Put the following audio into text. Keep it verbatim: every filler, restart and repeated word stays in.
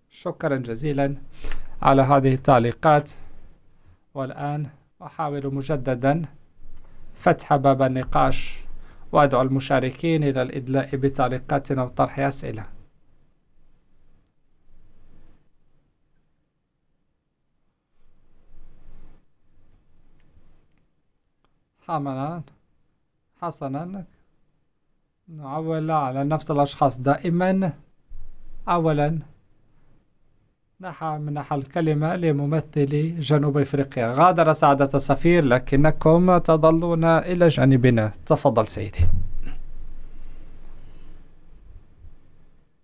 شكرا جزيلا على هذه التعليقات. والآن أحاول مجددا فتح باب النقاش، وأدعو المشاركين إلى الإدلاء بتعليقات أو طرح أسئلة. حسنا حسنا نعول على نفس الأشخاص دائما. أولا نمنح الكلمة لممثلي جنوب أفريقيا. غادر سعادة السفير لكنكم تظلون إلى جانبنا. تفضل سيدي.